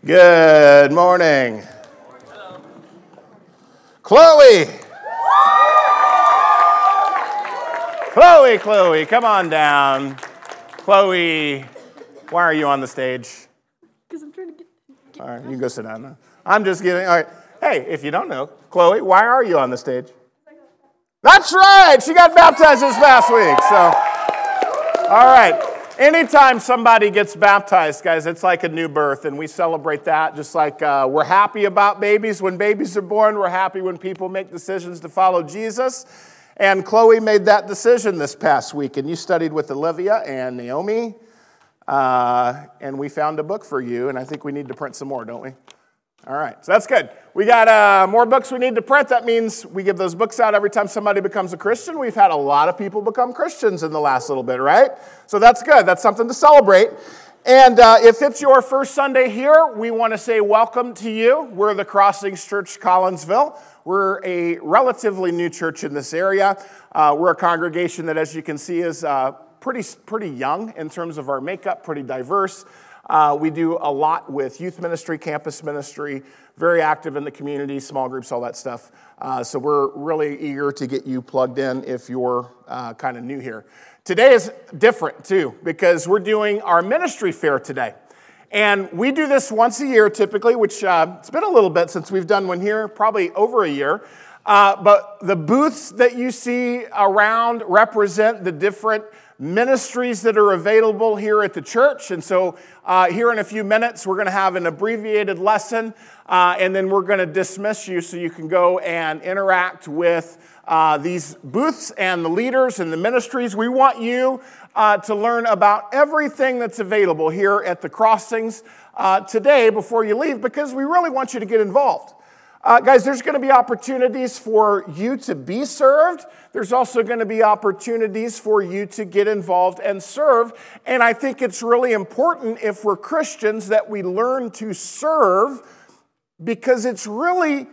Good morning. Chloe. Chloe, come on down. Chloe, why are you on the stage? Because I'm trying to get All right, you can go sit down now. I'm just kidding. All right. Hey, if you don't know, Chloe, why are you on the stage? That's right. She got baptized this past week. So, all right. Anytime somebody gets baptized, guys, it's like a new birth, and we celebrate that. Just like we're happy about babies when babies are born, we're happy when people make decisions to follow Jesus. And Chloe made that decision this past week, and you studied with Olivia and Naomi, and we found a book for you, and I think we need to print some more, don't we? All right, so that's good. We got more books we need to print. That means we give those books out every time somebody becomes a Christian. We've had a lot of people become Christians in the last little bit, right? So that's good. That's something to celebrate. And if it's your first Sunday here, we want to say welcome to you. We're the Crossings Church Collinsville. We're a relatively new church in this area. We're a congregation that, as you can see, is pretty young in terms of our makeup, pretty diverse. We do a lot with youth ministry, campus ministry, very active in the community, small groups, all that stuff. So we're really eager to get you plugged in if you're kind of new here. Today is different, too, because we're doing our ministry fair today. And we do this once a year, typically, which it's been a little bit since we've done one here, probably over a year. But the booths that you see around represent the different ministries that are available here at the church. And so here in a few minutes, we're going to have an abbreviated lesson, and then we're going to dismiss you so you can go and interact with these booths and the leaders and the ministries. We want you to learn about everything that's available here at the Crossings today before you leave, because we really want you to get involved. Guys, there's going to be opportunities for you to be served. There's also going to be opportunities for you to get involved and serve. And I think it's really important, if we're Christians, that we learn to serve, because it's really,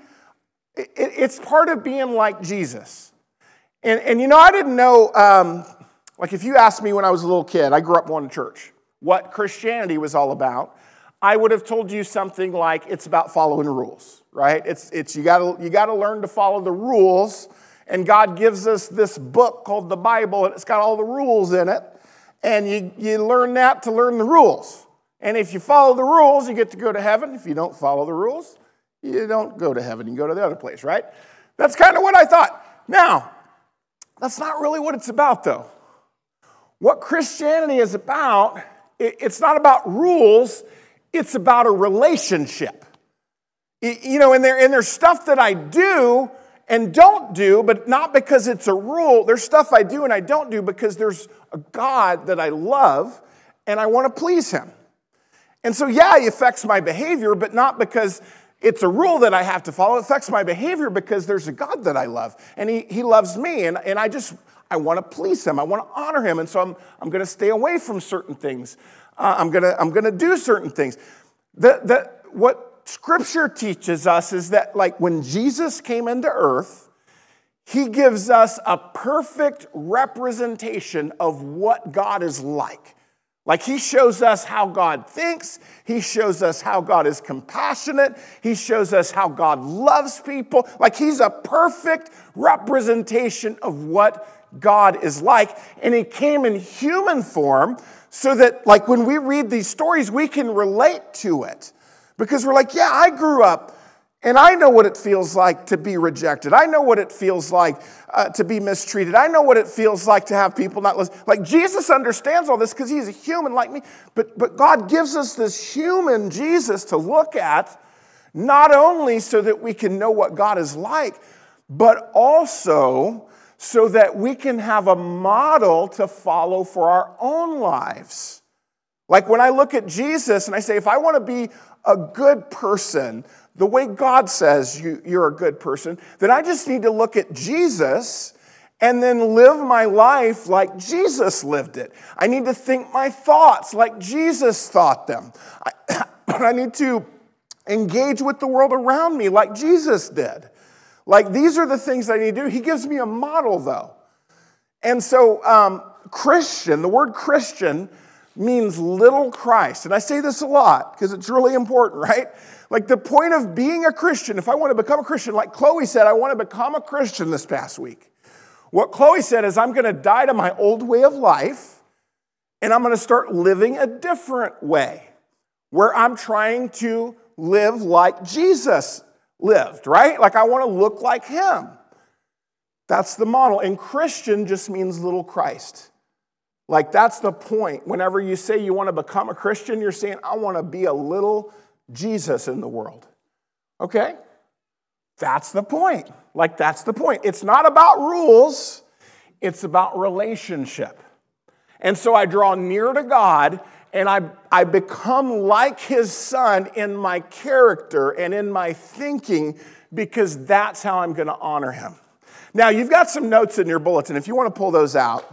it's part of being like Jesus. And you know, I didn't know, like if you asked me when I was a little kid, I grew up going to church, what Christianity was all about, I would have told you something like it's about following rules, right? It's you gotta learn to follow the rules, and God gives us this book called the Bible, and it's got all the rules in it, and you learn that to learn the rules. And if you follow the rules, you get to go to heaven. If you don't follow the rules, you don't go to heaven. You go to the other place, right? That's kind of what I thought. Now, that's not really what it's about, though. What Christianity is about, it's not about rules. It's about a relationship. You know, and there's stuff that I do and don't do, but not because it's a rule. There's stuff I do and I don't do because there's a God that I love and I want to please him. And so, yeah, it affects my behavior, but not because it's a rule that I have to follow. It affects my behavior because there's a God that I love, and he loves me, and I want to please him. I want to honor him, and so I'm going to stay away from certain things. I'm gonna do certain things. What Scripture teaches us is that, like, when Jesus came into earth, he gives us a perfect representation of what God is like. Like, he shows us how God thinks. He shows us how God is compassionate. He shows us how God loves people. Like, he's a perfect representation of what God is like. And he came in human form so that, like, when we read these stories, we can relate to it. Because we're like, yeah, I grew up, and I know what it feels like to be rejected. I know what it feels like to be mistreated. I know what it feels like to have people not listen. Like, Jesus understands all this because he's a human like me. But God gives us this human Jesus to look at, not only so that we can know what God is like, but also so that we can have a model to follow for our own lives. Like, when I look at Jesus and I say, if I want to be a good person, the way God says you're a good person, then I just need to look at Jesus and then live my life like Jesus lived it. I need to think my thoughts like Jesus thought them. I need to engage with the world around me like Jesus did. Like, these are the things I need to do. He gives me a model, though. And so, Christian, the word Christian means little Christ. And I say this a lot because it's really important, right? Like the point of being a Christian, if I want to become a Christian, like Chloe said, I want to become a Christian this past week. What Chloe said is I'm going to die to my old way of life and I'm going to start living a different way where I'm trying to live like Jesus lived, right? Like I want to look like him. That's the model. And Christian just means little Christ. Like that's the point. Whenever you say you want to become a Christian, you're saying, I want to be a little Jesus in the world. Okay? That's the point. Like that's the point. It's not about rules. It's about relationship. And so I draw near to God and I become like his son in my character and in my thinking because that's how I'm going to honor him. Now, you've got some notes in your bulletin. If you want to pull those out.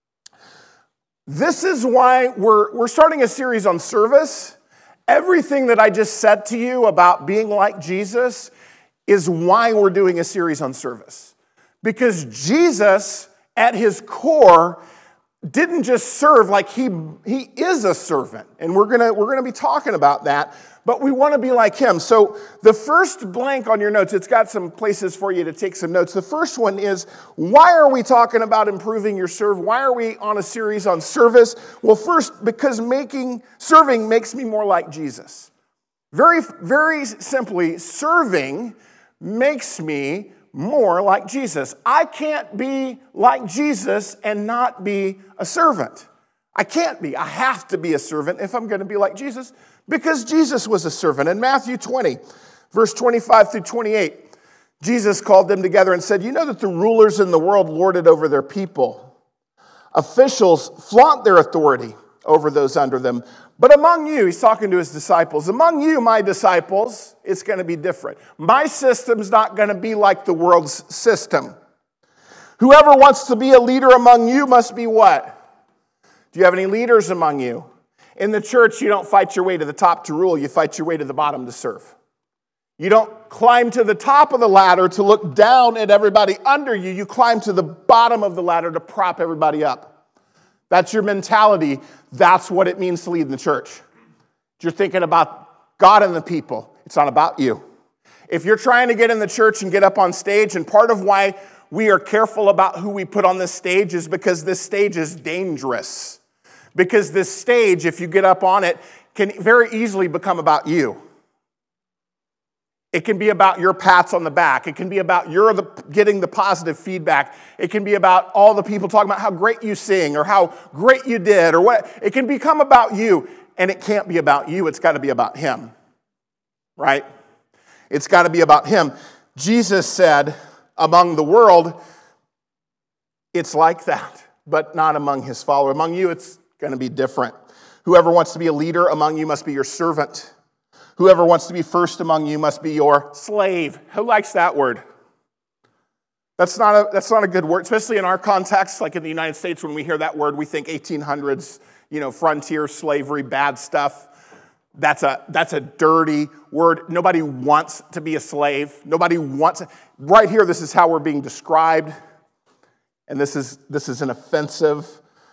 This is why we're starting a series on service. Everything that I just said to you about being like Jesus is why we're doing a series on service. Because Jesus, at his core, didn't just serve like he is a servant. And we're gonna be talking about that. But we want to be like him. So the first blank on your notes, it's got some places for you to take some notes. The first one is, why are we talking about improving your serve? Why are we on a series on service? Well, first, because serving makes me more like Jesus. Very, very simply, serving makes me more like Jesus. I can't be like Jesus and not be a servant. I can't be. I have to be a servant if I'm going to be like Jesus. Because Jesus was a servant. In Matthew 20, verse 25 through 28, Jesus called them together and said, you know that the rulers in the world lord it over their people. Officials flaunt their authority over those under them. But among you, he's talking to his disciples, among you, my disciples, it's going to be different. My system's not going to be like the world's system. Whoever wants to be a leader among you must be what? Do you have any leaders among you? In the church, you don't fight your way to the top to rule. You fight your way to the bottom to serve. You don't climb to the top of the ladder to look down at everybody under you. You climb to the bottom of the ladder to prop everybody up. That's your mentality. That's what it means to lead in the church. You're thinking about God and the people. It's not about you. If you're trying to get in the church and get up on stage, and part of why we are careful about who we put on this stage is because this stage is dangerous. Because this stage, if you get up on it, can very easily become about you. It can be about your pats on the back. It can be about getting the positive feedback. It can be about all the people talking about how great you sing or how great you did or what. It can become about you, and it can't be about you. It's got to be about him, right? It's got to be about him. Jesus said, among the world, it's like that, but not among his followers. Among you, it's going to be different. Whoever wants to be a leader among you must be your servant. Whoever wants to be first among you must be your slave. Who likes that word? That's not a good word, especially in our context, like in the United States. When we hear that word, we think 1800s, frontier slavery, bad stuff. That's a dirty word. Nobody wants to be a slave. Nobody wants. Right here, this is how we're being described, and this is an offensive.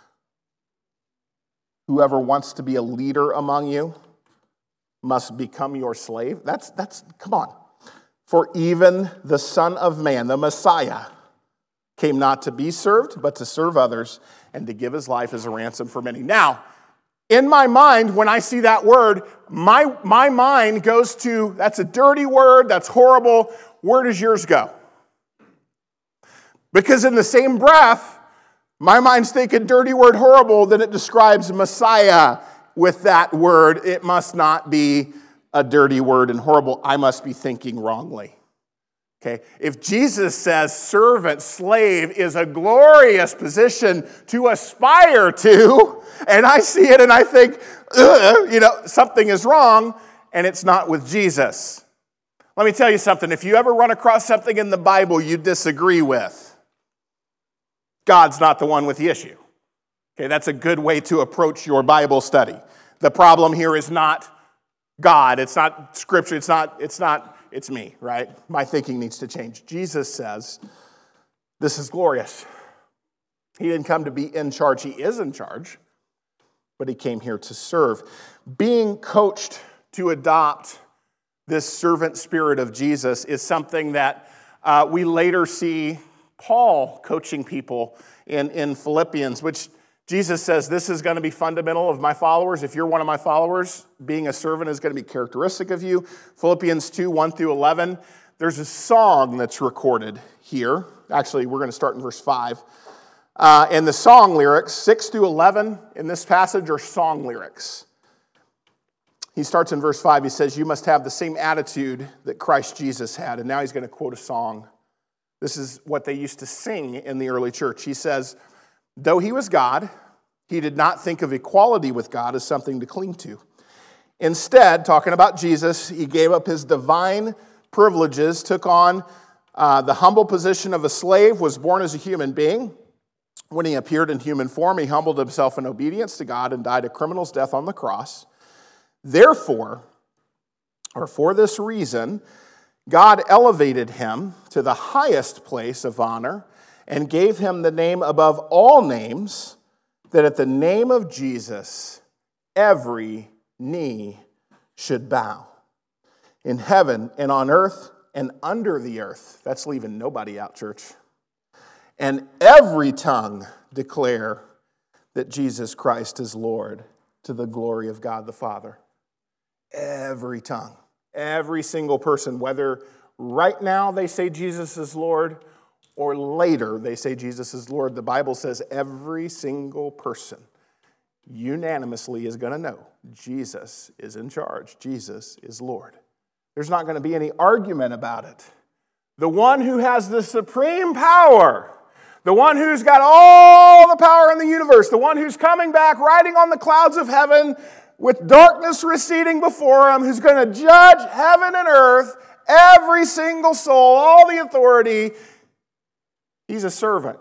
Whoever wants to be a leader among you must become your slave. That's come on. For even the Son of Man, the Messiah, came not to be served, but to serve others and to give his life as a ransom for many. Now, in my mind, when I see that word, my mind goes to, that's a dirty word, that's horrible. Where does yours go? Because in the same breath, my mind's thinking dirty word, horrible, then it describes Messiah with that word. It must not be a dirty word and horrible. I must be thinking wrongly. Okay? If Jesus says servant, slave is a glorious position to aspire to, and I see it and I think, something is wrong, and it's not with Jesus. Let me tell you something. If you ever run across something in the Bible you disagree with, God's not the one with the issue. Okay, that's a good way to approach your Bible study. The problem here is not God. It's not Scripture. It's me, right? My thinking needs to change. Jesus says, this is glorious. He didn't come to be in charge. He is in charge. but he came here to serve. Being coached to adopt this servant spirit of Jesus is something that we later see Paul coaching people in Philippians, which Jesus says, this is going to be fundamental of my followers. If you're one of my followers, being a servant is going to be characteristic of you. Philippians 2, 1 through 11. There's a song that's recorded here. Actually, we're going to start in verse 5. And the song lyrics, 6 through 11 in this passage are song lyrics. He starts in verse 5. He says, you must have the same attitude that Christ Jesus had. And now he's going to quote a song. This is what they used to sing in the early church. He says, though he was God, he did not think of equality with God as something to cling to. Instead, talking about Jesus, he gave up his divine privileges, took on the humble position of a slave, was born as a human being. When he appeared in human form, he humbled himself in obedience to God and died a criminal's death on the cross. Therefore, or for this reason, God elevated him to the highest place of honor and gave him the name above all names, that at the name of Jesus, every knee should bow. In heaven and on earth and under the earth. That's leaving nobody out, church. And every tongue declare that Jesus Christ is Lord, to the glory of God the Father. Every tongue. Every single person, whether right now they say Jesus is Lord, or later they say Jesus is Lord, the Bible says every single person unanimously is going to know Jesus is in charge. Jesus is Lord. There's not going to be any argument about it. The one who has the supreme power, the one who's got all the power in the universe, the one who's coming back riding on the clouds of heaven with darkness receding before him, who's going to judge heaven and earth, every single soul, all the authority. He's a servant.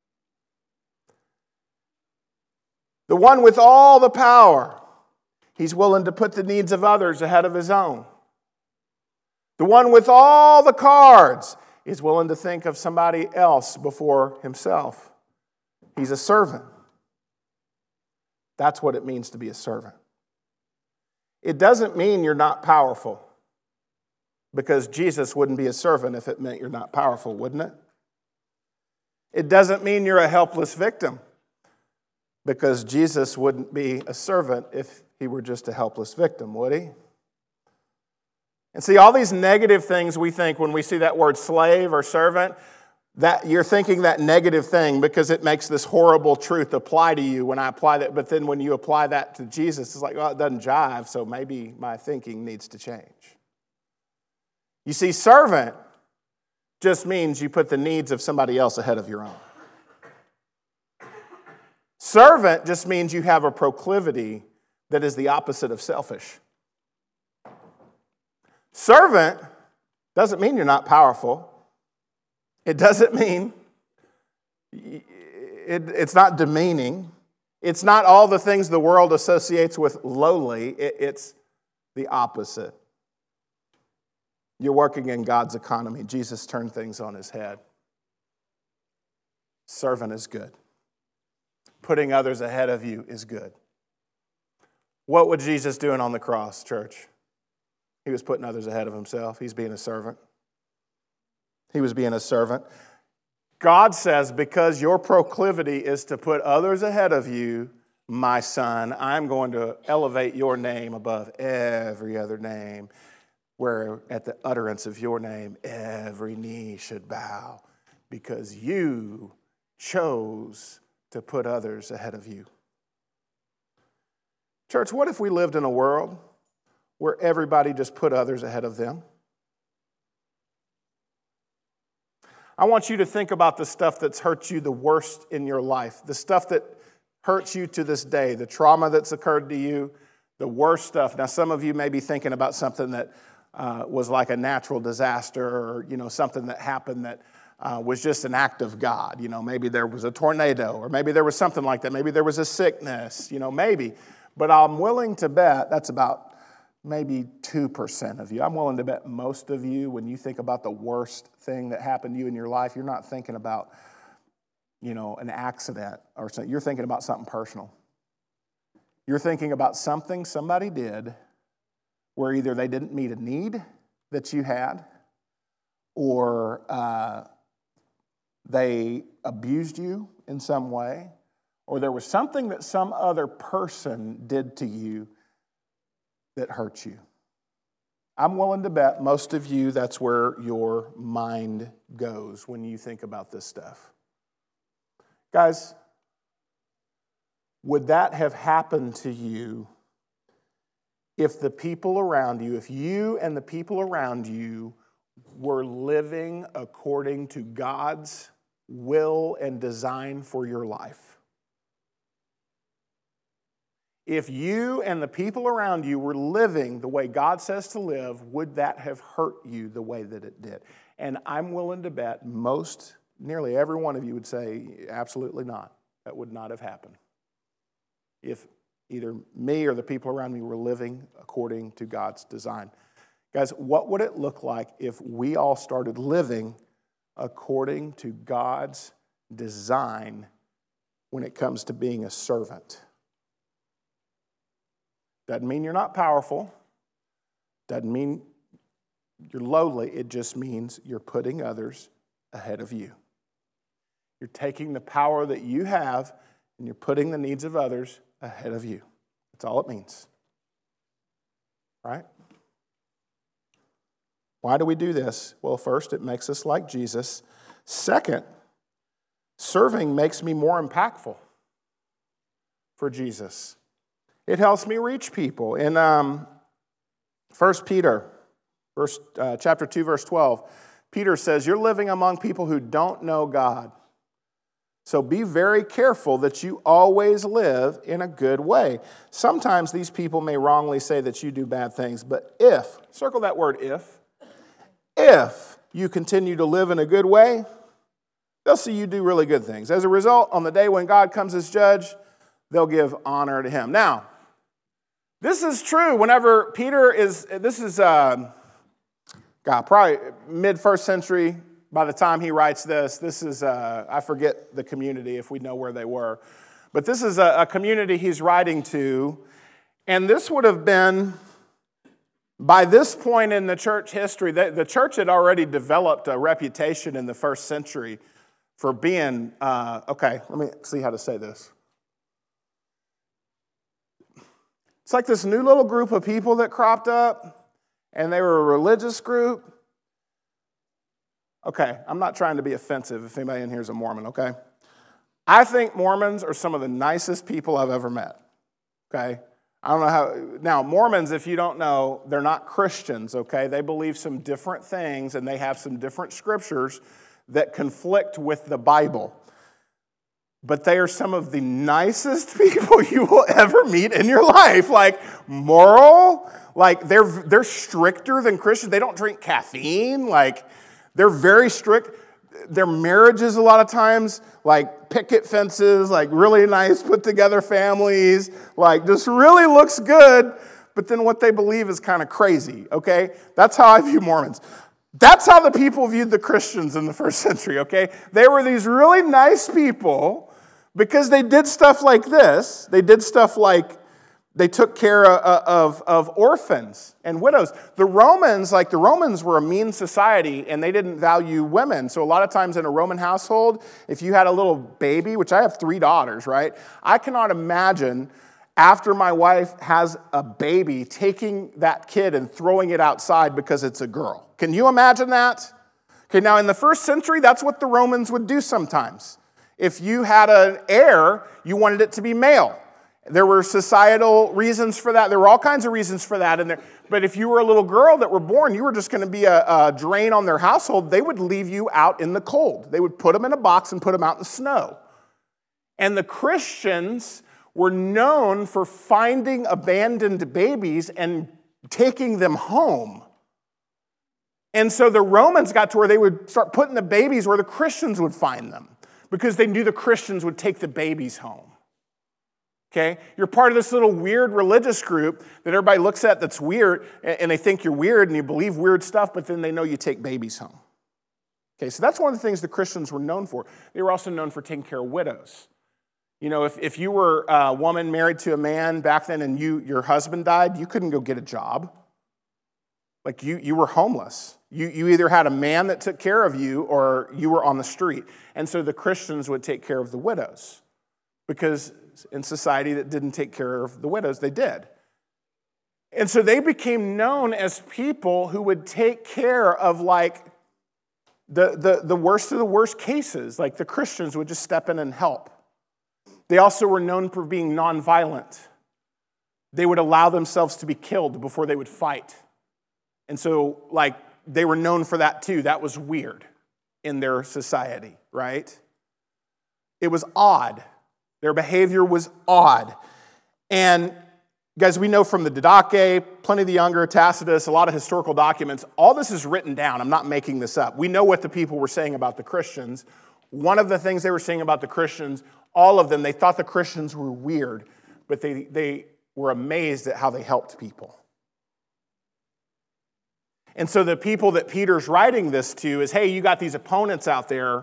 The one with all the power, he's willing to put the needs of others ahead of his own. The one with all the cards is willing to think of somebody else before himself. He's a servant. That's what it means to be a servant. It doesn't mean you're not powerful, because Jesus wouldn't be a servant if it meant you're not powerful, wouldn't it? It doesn't mean you're a helpless victim, because Jesus wouldn't be a servant if he were just a helpless victim, would he? And see, all these negative things we think when we see that word slave or servant, that you're thinking that negative thing because it makes this horrible truth apply to you when I apply that. But then when you apply that to Jesus, it's like, well, it doesn't jive, so maybe my thinking needs to change. You see, servant just means you put the needs of somebody else ahead of your own. Servant just means you have a proclivity that is the opposite of selfish. Servant doesn't mean you're not powerful. It doesn't mean it's not demeaning. It's not all the things the world associates with lowly. It's the opposite. You're working in God's economy. Jesus turned things on his head. Servant is good. Putting others ahead of you is good. What was Jesus doing on the cross, church? He was putting others ahead of himself. He's being a servant. He was being a servant. God says, because your proclivity is to put others ahead of you, my son, I'm going to elevate your name above every other name, where at the utterance of your name, every knee should bow, because you chose to put others ahead of you. Church, what if we lived in a world where everybody just put others ahead of them? I want you to think about the stuff that's hurt you the worst in your life, the stuff that hurts you to this day, the trauma that's occurred to you, the worst stuff. Now, some of you may be thinking about something that was like a natural disaster, or something that happened that was just an act of God. Maybe there was a tornado, or maybe there was something like that. Maybe there was a sickness, maybe. But I'm willing to bet that's about maybe 2% of you. I'm willing to bet most of you, when you think about the worst thing that happened to you in your life, you're not thinking about, an accident or something. You're thinking about something personal. You're thinking about something somebody did where either they didn't meet a need that you had, or they abused you in some way, or there was something that some other person did to you that hurt you. I'm willing to bet most of you, that's where your mind goes when you think about this stuff. Guys, would that have happened to you if the people around you, if you and the people around you were living according to God's will and design for your life? If you and the people around you were living the way God says to live, would that have hurt you the way that it did? And I'm willing to bet nearly every one of you would say, absolutely not. That would not have happened if either me or the people around me were living according to God's design. Guys, what would it look like if we all started living according to God's design when it comes to being a servant? Doesn't mean you're not powerful. Doesn't mean you're lowly. It just means you're putting others ahead of you. You're taking the power that you have and you're putting the needs of others ahead of you. That's all it means. Right? Why do we do this? Well, first, it makes us like Jesus. Second, serving makes me more impactful for Jesus. It helps me reach people. In 1 Peter, chapter 2, verse 12, Peter says, you're living among people who don't know God. So be very careful that you always live in a good way. Sometimes these people may wrongly say that you do bad things, but circle that word if you continue to live in a good way, they'll see you do really good things. As a result, on the day when God comes as judge, they'll give honor to him. Now, this is true whenever Peter probably mid-first century. By the time he writes this is, I forget the community if we know where they were. But this is a community he's writing to. And this would have been, by this point in the church history, the church had already developed a reputation in the first century for being, let me see how to say this. It's like this new little group of people that cropped up, and they were a religious group. Okay, I'm not trying to be offensive if anybody in here is a Mormon, okay? I think Mormons are some of the nicest people I've ever met, okay? I don't know how. Now, Mormons, if you don't know, they're not Christians, okay? They believe some different things, and they have some different scriptures that conflict with the Bible. But they are some of the nicest people you will ever meet in your life. Like, moral, like they're stricter than Christians. They don't drink caffeine, like they're very strict. Their marriages a lot of times, like picket fences, like really nice put together families, like just really looks good, but then what they believe is kind of crazy, okay? That's how I view Mormons. That's how the people viewed the Christians in the first century, okay? They were these really nice people because they did stuff like this. They did stuff like they took care of orphans and widows. The Romans were a mean society, and they didn't value women. So a lot of times in a Roman household, if you had a little baby, which I have 3 daughters, right? I cannot imagine after my wife has a baby, taking that kid and throwing it outside because it's a girl. Can you imagine that? Okay, now in the first century, that's what the Romans would do sometimes. If you had an heir, you wanted it to be male. There were societal reasons for that. There were all kinds of reasons for that. But if you were a little girl that were born, you were just going to be a drain on their household. They would leave you out in the cold. They would put them in a box and put them out in the snow. And the Christians were known for finding abandoned babies and taking them home. And so the Romans got to where they would start putting the babies where the Christians would find them because they knew the Christians would take the babies home. Okay? You're part of this little weird religious group that everybody looks at that's weird, and they think you're weird and you believe weird stuff, but then they know you take babies home. Okay, so that's one of the things the Christians were known for. They were also known for taking care of widows. You know, if you were a woman married to a man back then and your husband died, you couldn't go get a job. Like you were homeless. You either had a man that took care of you or you were on the street. And so the Christians would take care of the widows because in society that didn't take care of the widows, they did. And so they became known as people who would take care of like the worst of the worst cases. Like the Christians would just step in and help. They also were known for being nonviolent. They would allow themselves to be killed before they would fight. And so, like, they were known for that too. That was weird in their society, right? It was odd. Their behavior was odd. And guys, we know from the Didache, Pliny the Younger, Tacitus, a lot of historical documents, all this is written down. I'm not making this up. We know what the people were saying about the Christians. One of the things they were saying about the Christians, all of them, they thought the Christians were weird, but they were amazed at how they helped people. And so the people that Peter's writing this to is, hey, you got these opponents out there.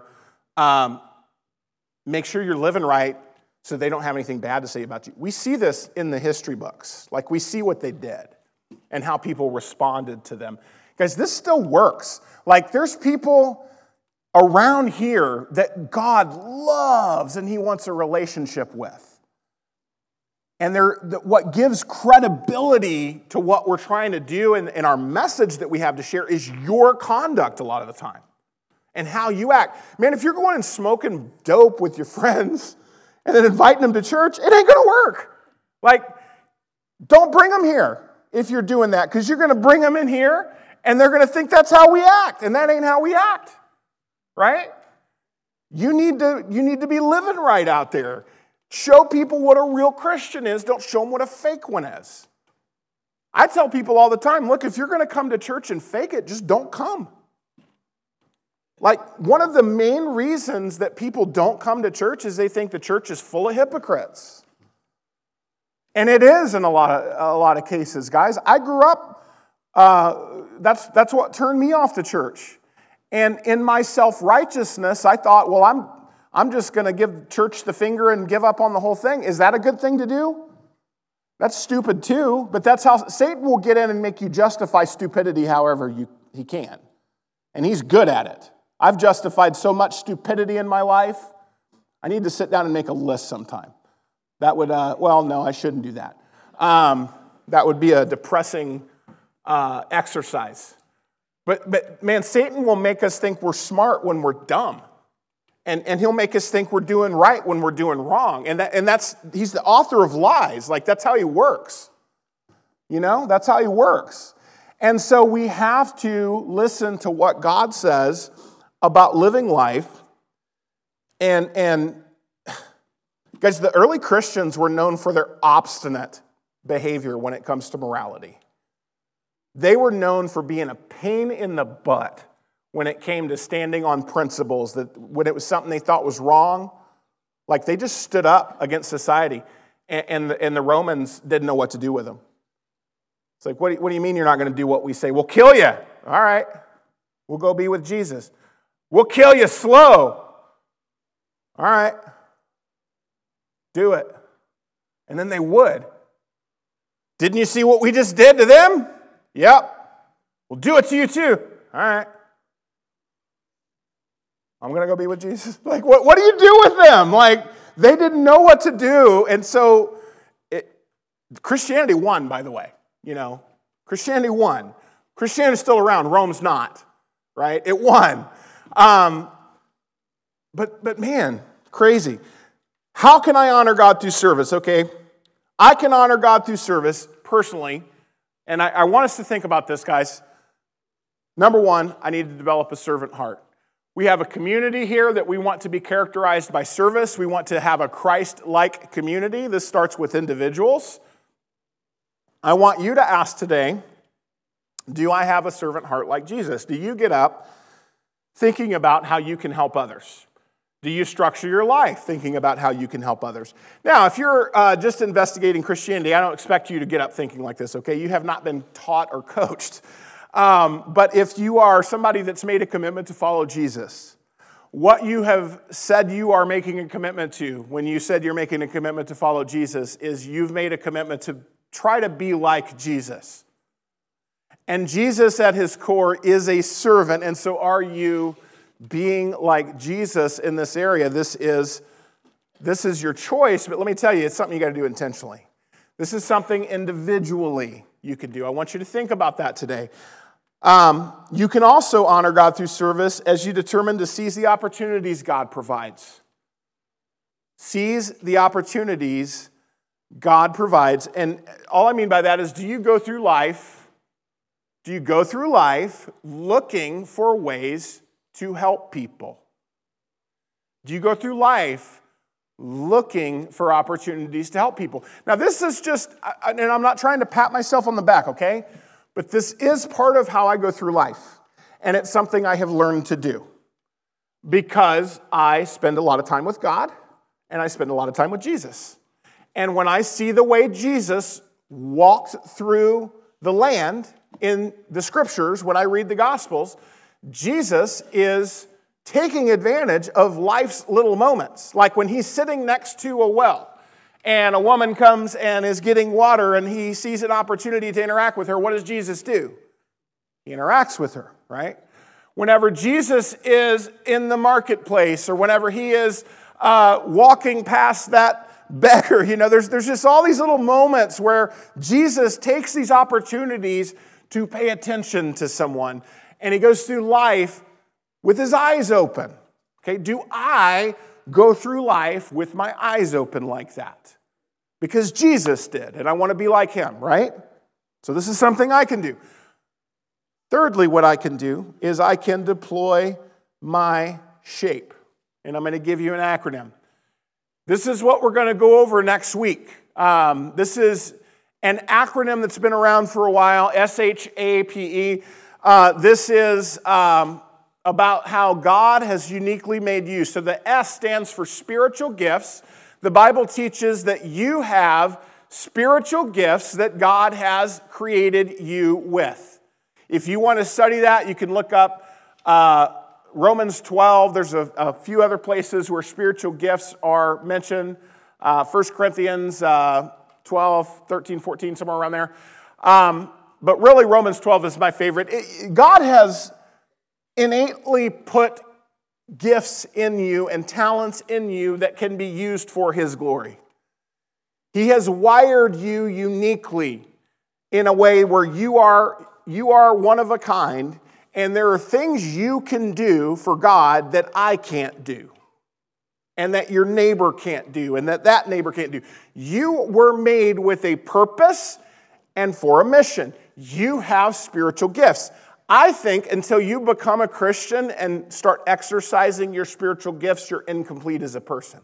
Make sure you're living right so they don't have anything bad to say about you. We see this in the history books. Like, we see what they did and how people responded to them. Guys, this still works. Like, there's people around here that God loves and he wants a relationship with. And what gives credibility to what we're trying to do and our message that we have to share is your conduct a lot of the time and how you act. Man, if you're going and smoking dope with your friends and then inviting them to church, it ain't going to work. Like, don't bring them here if you're doing that, because you're going to bring them in here and they're going to think that's how we act, and that ain't how we act, right? You need to be living right out there. Show people what a real Christian is. Don't show them what a fake one is. I tell people all the time, look, if you're going to come to church and fake it, just don't come. Like, one of the main reasons that people don't come to church is they think the church is full of hypocrites. And it is in a lot of cases, guys. I grew up, that's what turned me off the church. And in my self-righteousness, I thought, well, I'm just going to give church the finger and give up on the whole thing. Is that a good thing to do? That's stupid too, but that's how Satan will get in and make you justify stupidity however he can. And he's good at it. I've justified so much stupidity in my life, I need to sit down and make a list sometime. That would, no, I shouldn't do that. That would be a depressing exercise. But man, Satan will make us think we're smart when we're dumb. And he'll make us think we're doing right when we're doing wrong. And he's the author of lies. Like, that's how he works. You know, that's how he works. And so we have to listen to what God says about living life. And guys, the early Christians were known for their obstinate behavior when it comes to morality. They were known for being a pain in the butt when it came to standing on principles, that when it was something they thought was wrong, like they just stood up against society, and the Romans didn't know what to do with them. It's like, what do you mean you're not going to do what we say? We'll kill you. All right. We'll go be with Jesus. We'll kill you slow. All right. Do it. And then they would. Didn't you see what we just did to them? Yep. We'll do it to you too. All right. I'm going to go be with Jesus. Like, what do you do with them? Like, they didn't know what to do. And so Christianity won, by the way. You know, Christianity won. Christianity's still around. Rome's not, right? It won. But man, crazy. How can I honor God through service? Okay, I can honor God through service personally. And I want us to think about this, guys. Number one, I need to develop a servant heart. We have a community here that we want to be characterized by service. We want to have a Christ-like community. This starts with individuals. I want you to ask today, do I have a servant heart like Jesus? Do you get up thinking about how you can help others? Do you structure your life thinking about how you can help others? Now, if you're just investigating Christianity, I don't expect you to get up thinking like this, okay? You have not been taught or coached. But if you are somebody that's made a commitment to follow Jesus, what you have said you are making a commitment to when you said you're making a commitment to follow Jesus is you've made a commitment to try to be like Jesus. And Jesus at his core is a servant, and so are you being like Jesus in this area? This is your choice, but let me tell you, it's something you got to do intentionally. This is something individually you could do. I want you to think about that today. You can also honor God through service as you determine to seize the opportunities God provides. Seize the opportunities God provides. And all I mean by that is, do you go through life looking for ways to help people? Do you go through life looking for opportunities to help people? Now, this is just, and I'm not trying to pat myself on the back, okay? But this is part of how I go through life. And it's something I have learned to do because I spend a lot of time with God and I spend a lot of time with Jesus. And when I see the way Jesus walked through the land in the scriptures, when I read the Gospels, Jesus is taking advantage of life's little moments. Like when he's sitting next to a well and a woman comes and is getting water and he sees an opportunity to interact with her, what does Jesus do? He interacts with her, right? Whenever Jesus is in the marketplace or whenever he is walking past that beggar, there's just all these little moments where Jesus takes these opportunities to pay attention to someone. And he goes through life with his eyes open. Okay, do I go through life with my eyes open like that? Because Jesus did, and I want to be like him, right? So this is something I can do. Thirdly, what I can do is I can deploy my shape. And I'm going to give you an acronym. This is what we're going to go over next week. This is an acronym that's been around for a while, SHAPE. This is about how God has uniquely made you. So the S stands for spiritual gifts. The Bible teaches that you have spiritual gifts that God has created you with. If you want to study that, you can look up Romans 12. There's a few other places where spiritual gifts are mentioned. 1 Corinthians 12, 13, 14, somewhere around there. But really, Romans 12 is my favorite. God has innately put gifts in you and talents in you that can be used for his glory. He has wired you uniquely in a way where you are one of a kind, and there are things you can do for God that I can't do, and that your neighbor can't do, and that neighbor can't do. You were made with a purpose and for a mission. You have spiritual gifts. I think until you become a Christian and start exercising your spiritual gifts, you're incomplete as a person.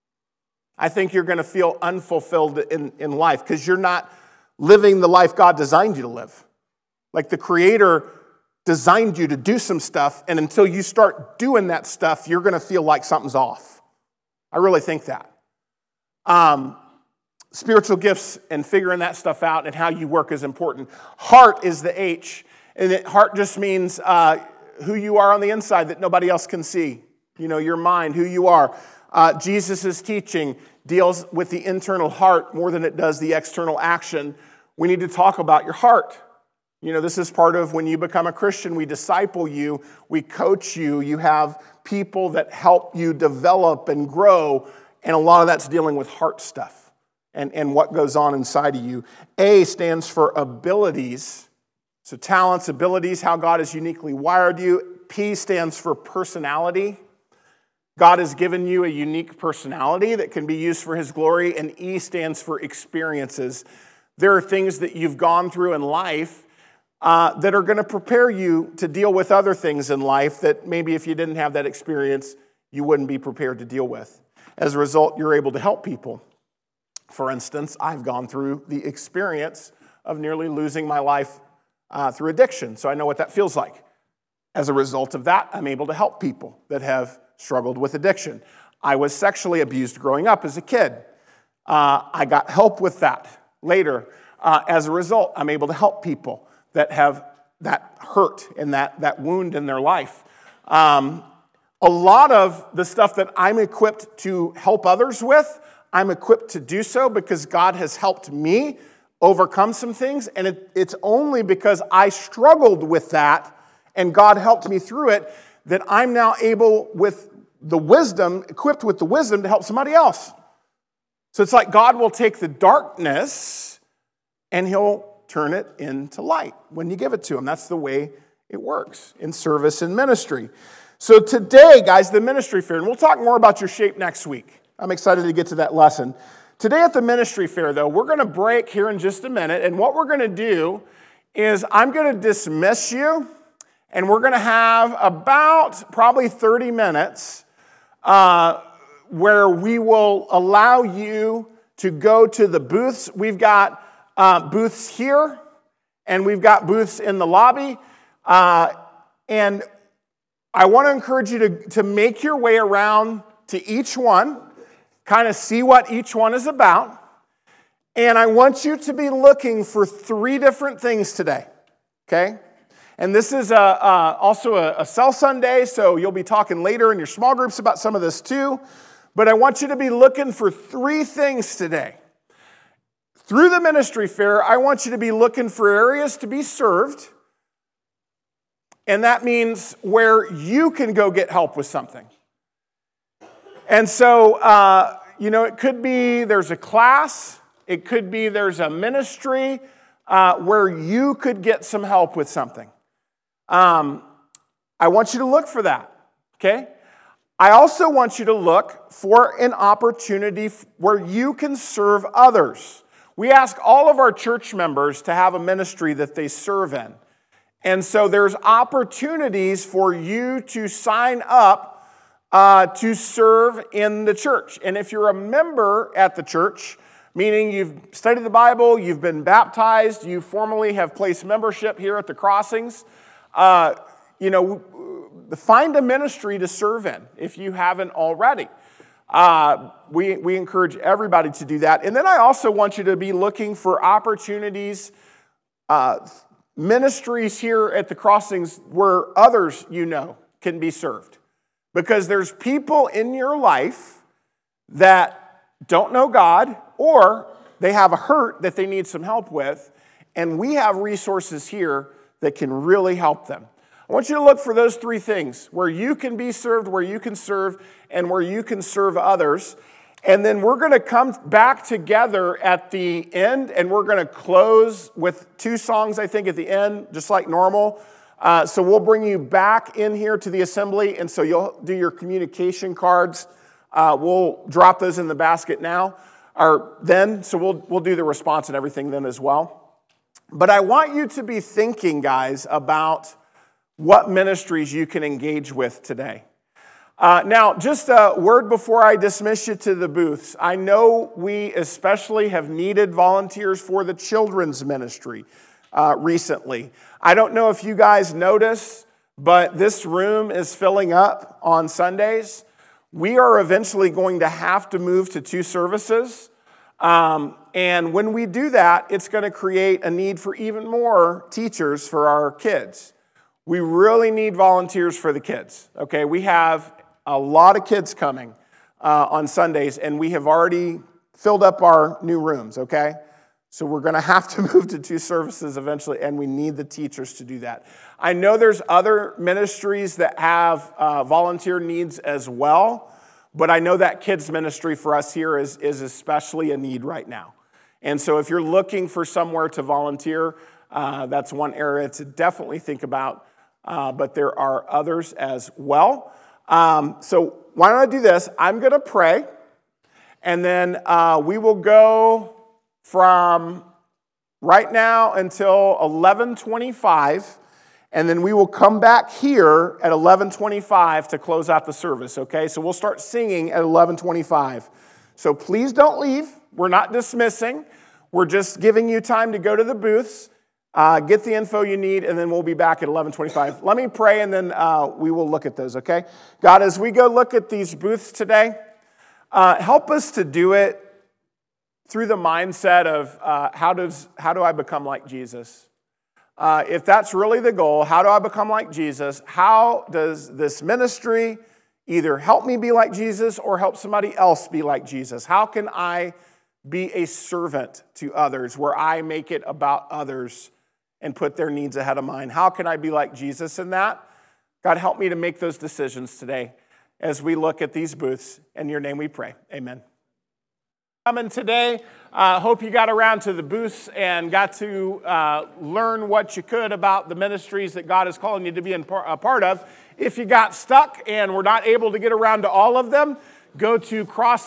I think you're going to feel unfulfilled in life because you're not living the life God designed you to live. Like the Creator designed you to do some stuff, and until you start doing that stuff, you're going to feel like something's off. I really think that. Spiritual gifts and figuring that stuff out and how you work is important. Heart is the H. And heart just means who you are on the inside that nobody else can see. Your mind, who you are. Jesus' teaching deals with the internal heart more than it does the external action. We need to talk about your heart. This is part of when you become a Christian, we disciple you, we coach you, you have people that help you develop and grow, and a lot of that's dealing with heart stuff and what goes on inside of you. A stands for abilities. So talents, abilities, how God has uniquely wired you. P stands for personality. God has given you a unique personality that can be used for his glory. And E stands for experiences. There are things that you've gone through in life that are going to prepare you to deal with other things in life that maybe if you didn't have that experience, you wouldn't be prepared to deal with. As a result, you're able to help people. For instance, I've gone through the experience of nearly losing my life through addiction, so I know what that feels like. As a result of that, I'm able to help people that have struggled with addiction. I was sexually abused growing up as a kid. I got help with that later. As a result, I'm able to help people that have that hurt and that wound in their life. a lot of the stuff that I'm equipped to help others with, I'm equipped to do so because God has helped me overcome some things, and it's only because I struggled with that and God helped me through it that I'm now able with the wisdom, equipped with the wisdom to help somebody else. So it's like God will take the darkness and he'll turn it into light when you give it to him. That's the way it works in service and ministry. So today, guys, the ministry fair, and we'll talk more about your shape next week. I'm excited to get to that lesson. Today at the ministry fair, though, we're going to break here in just a minute, and what we're going to do is I'm going to dismiss you, and we're going to have about probably 30 minutes where we will allow you to go to the booths. We've got booths here, and we've got booths in the lobby, and I want to encourage you to make your way around to each one, kind of see what each one is about. And I want you to be looking for 3 different things today, okay? And this is also a Cell Sunday, so you'll be talking later in your small groups about some of this too. But I want you to be looking for 3 things today. Through the ministry fair, I want you to be looking for areas to be served. And that means where you can go get help with something. And so, it could be there's a class. It could be there's a ministry where you could get some help with something. I want you to look for that, okay? I also want you to look for an opportunity where you can serve others. We ask all of our church members to have a ministry that they serve in. And so there's opportunities for you to sign up to serve in the church. And if you're a member at the church, meaning you've studied the Bible, you've been baptized, you formally have placed membership here at the Crossings, find a ministry to serve in if you haven't already. We encourage everybody to do that. And then I also want you to be looking for opportunities, ministries here at the Crossings where others can be served. Because there's people in your life that don't know God, or they have a hurt that they need some help with, and we have resources here that can really help them. I want you to look for those 3 things, where you can be served, where you can serve, and where you can serve others. And then we're going to come back together at the end, and we're going to close with 2 songs, I think, at the end, just like normal. So we'll bring you back in here to the assembly, and so you'll do your communication cards. We'll drop those in the basket now, or then, so we'll do the response and everything then as well. But I want you to be thinking, guys, about what ministries you can engage with today. Now, just a word before I dismiss you to the booths. I know we especially have needed volunteers for the children's ministry recently. I don't know if you guys notice, but this room is filling up on Sundays. We are eventually going to have to move to 2 services. And when we do that, it's going to create a need for even more teachers for our kids. We really need volunteers for the kids, okay? We have a lot of kids coming on Sundays, and we have already filled up our new rooms, okay? So we're going to have to move to 2 services eventually, and we need the teachers to do that. I know there's other ministries that have volunteer needs as well, but I know that kids ministry for us here is especially a need right now. And so if you're looking for somewhere to volunteer, that's one area to definitely think about, but there are others as well. So why don't I do this? I'm going to pray, and then we will go from right now until 11:25, and then we will come back here at 11:25 to close out the service, okay? So we'll start singing at 11:25. So please don't leave. We're not dismissing. We're just giving you time to go to the booths, get the info you need, and then we'll be back at 11:25. Let me pray, and then we will look at those, okay? God, as we go look at these booths today, help us to do it through the mindset of how do I become like Jesus? If that's really the goal, how do I become like Jesus? How does this ministry either help me be like Jesus or help somebody else be like Jesus? How can I be a servant to others where I make it about others and put their needs ahead of mine? How can I be like Jesus in that? God, help me to make those decisions today as we look at these booths. In your name we pray. Amen. Coming today. Hope you got around to the booths and got to learn what you could about the ministries that God is calling you to be a part of. If you got stuck and were not able to get around to all of them, go to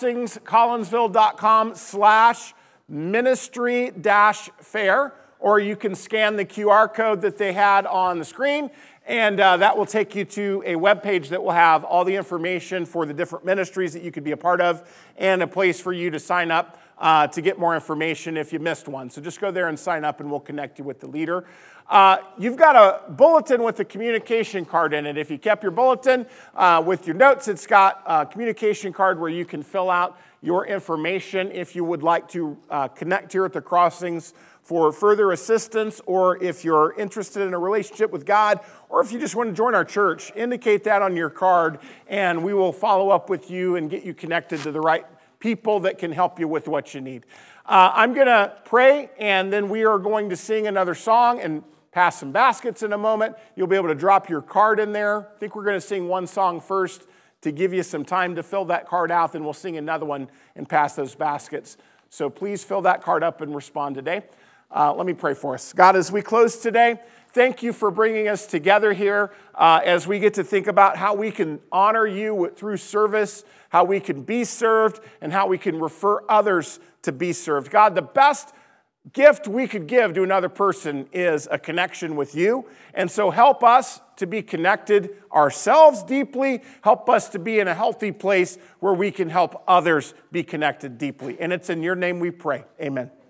crossingscollinsville.com/ministry-fair, or you can scan the QR code that they had on the screen, and that will take you to a webpage that will have all the information for the different ministries that you could be a part of and a place for you to sign up to get more information if you missed one. So just go there and sign up, and we'll connect you with the leader. You've got a bulletin with a communication card in it. If you kept your bulletin with your notes, it's got a communication card where you can fill out your information if you would like to connect here at the Crossings for further assistance, or if you're interested in a relationship with God, or if you just want to join our church. Indicate that on your card, and we will follow up with you and get you connected to the right people that can help you with what you need. I'm going to pray, and then we are going to sing another song and pass some baskets in a moment. You'll be able to drop your card in there. I think we're going to sing one song first to give you some time to fill that card out, then we'll sing another one and pass those baskets. So please fill that card up and respond today. Let me pray for us. God, as we close today, thank you for bringing us together here as we get to think about how we can honor you through service, how we can be served, and how we can refer others to be served. God, the best gift we could give to another person is a connection with you. And so help us to be connected ourselves deeply. Help us to be in a healthy place where we can help others be connected deeply. And it's in your name we pray. Amen.